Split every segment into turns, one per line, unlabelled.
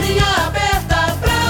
linha aberta pra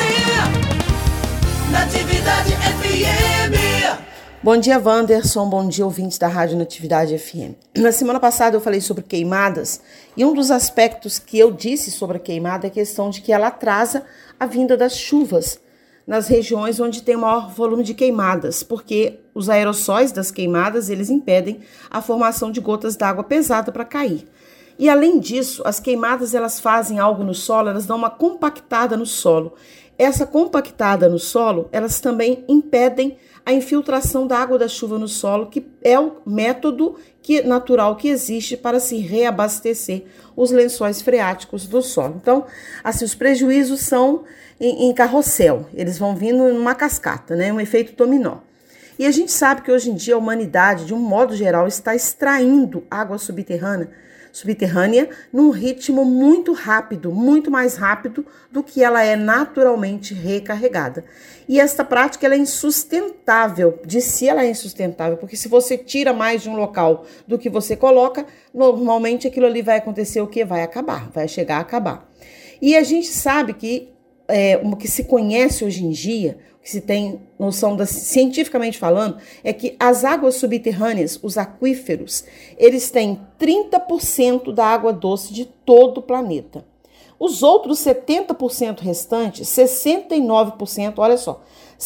você. Natividade FM.
Bom dia, Wanderson. Bom dia, ouvintes da Rádio Natividade FM. Na semana passada eu falei sobre queimadas e um dos aspectos que eu disse sobre a queimada é a questão de que ela atrasa a vinda das chuvas nas regiões onde tem maior volume de queimadas, porque os aerossóis das queimadas, eles impedem a formação de gotas d'água pesada para cair. E além disso, as queimadas, elas fazem algo no solo, elas dão uma compactada no solo. Essa compactada no solo, elas também impedem a infiltração da água da chuva no solo, que é o método natural que existe para se reabastecer os lençóis freáticos do solo. Então, assim, os prejuízos são em carrossel, eles vão vindo numa cascata, né? Um efeito dominó. E a gente sabe que hoje em dia a humanidade, de um modo geral, está extraindo água subterrânea num ritmo muito rápido, muito mais rápido do que ela é naturalmente recarregada. E esta prática ela é insustentável, de si ela é insustentável, porque se você tira mais de um local do que você coloca, normalmente aquilo ali vai acontecer o que? Vai acabar, vai chegar a acabar. E a gente sabe que o que se conhece hoje em dia, o que se tem noção cientificamente falando, é que as águas subterrâneas, os aquíferos, eles têm 30% da água doce de todo o planeta. Os outros 70% restantes, 69%, olha só,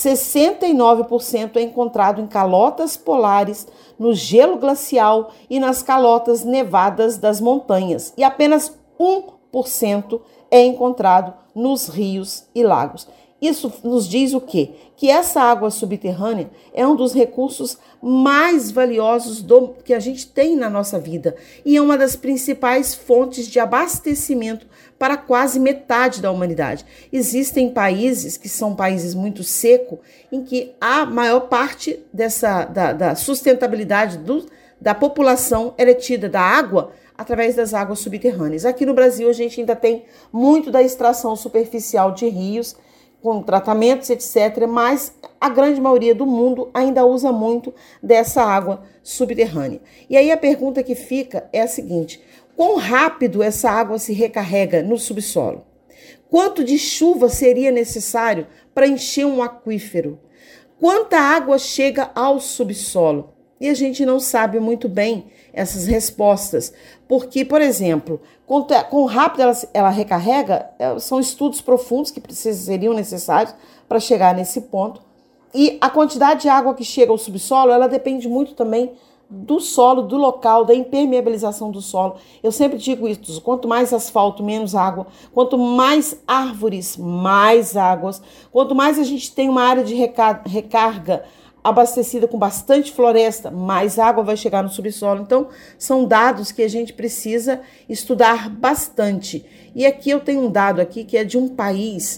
69% é encontrado em calotas polares, no gelo glacial e nas calotas nevadas das montanhas. E apenas 1% é encontrado nos rios e lagos. Isso nos diz o quê? Que essa água subterrânea é um dos recursos mais valiosos que a gente tem na nossa vida e é uma das principais fontes de abastecimento para quase metade da humanidade. Existem países que são países muito secos, em que a maior parte da sustentabilidade da população é tida da água através das águas subterrâneas. Aqui no Brasil a gente ainda tem muito da extração superficial de rios, com tratamentos, etc., mas a grande maioria do mundo ainda usa muito dessa água subterrânea. E aí a pergunta que fica é a seguinte: quão rápido essa água se recarrega no subsolo? Quanto de chuva seria necessário para encher um aquífero? Quanta água chega ao subsolo? E a gente não sabe muito bem essas respostas, porque, por exemplo, quão rápido ela recarrega, são estudos profundos que seriam necessários para chegar nesse ponto. E a quantidade de água que chega ao subsolo, ela depende muito também do solo, do local, da impermeabilização do solo. Eu sempre digo isso: quanto mais asfalto, menos água. Quanto mais árvores, mais águas. Quanto mais a gente tem uma área de recarga abastecida com bastante floresta, mais água vai chegar no subsolo. Então, são dados que a gente precisa estudar bastante. E aqui eu tenho um dado aqui que é de um país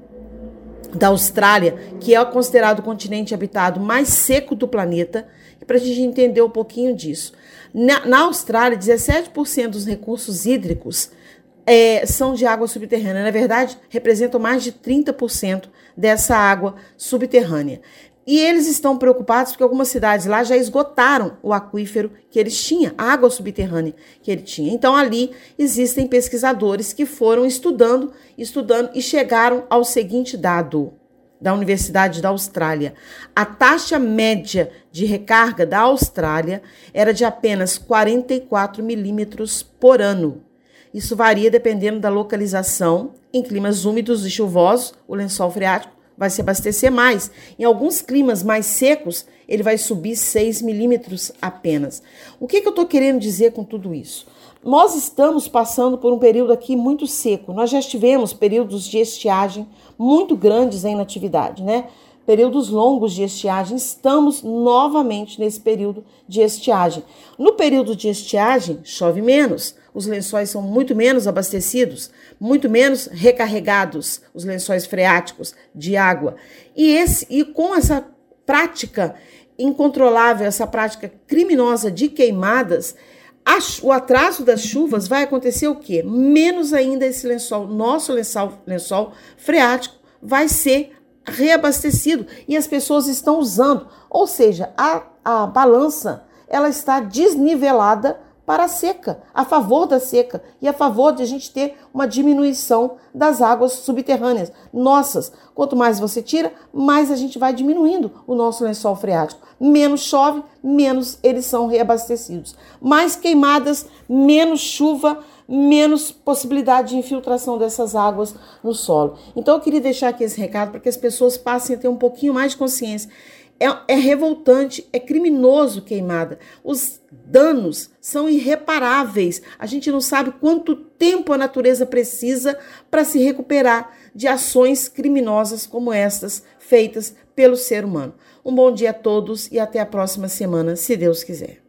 da Austrália, que é considerado o continente habitado mais seco do planeta, para a gente entender um pouquinho disso. Na Austrália, 17% dos recursos hídricos são de água subterrânea. Na verdade, representam mais de 30% dessa água subterrânea. E eles estão preocupados porque algumas cidades lá já esgotaram o aquífero que eles tinham, a água subterrânea que ele tinha. Então, ali existem pesquisadores que foram estudando e chegaram ao seguinte dado da Universidade da Austrália. A taxa média de recarga da Austrália era de apenas 44 milímetros por ano. Isso varia dependendo da localização. Em climas úmidos e chuvosos, o lençol freático vai se abastecer mais. Em alguns climas mais secos, ele vai subir 6 milímetros apenas. O que eu estou querendo dizer com tudo isso? Nós estamos passando por um período aqui muito seco. Nós já tivemos períodos de estiagem muito grandes em Natividade, né? Períodos longos de estiagem. Estamos novamente nesse período de estiagem. No período de estiagem, chove menos. Os lençóis são muito menos abastecidos, muito menos recarregados, os lençóis freáticos de água. E com essa prática incontrolável, essa prática criminosa de queimadas, o atraso das chuvas vai acontecer o quê? Menos ainda esse lençol, nosso lençol freático, vai ser reabastecido e as pessoas estão usando. Ou seja, a balança ela está desnivelada para a seca, a favor da seca e a favor de a gente ter uma diminuição das águas subterrâneas. Nossas, quanto mais você tira, mais a gente vai diminuindo o nosso lençol freático. Menos chove, menos eles são reabastecidos. Mais queimadas, menos chuva, menos possibilidade de infiltração dessas águas no solo. Então eu queria deixar aqui esse recado para que as pessoas passem a ter um pouquinho mais de consciência. É revoltante, é criminoso queimada. Os danos são irreparáveis. A gente não sabe quanto tempo a natureza precisa para se recuperar de ações criminosas como estas feitas pelo ser humano. Um bom dia a todos e até a próxima semana, se Deus quiser.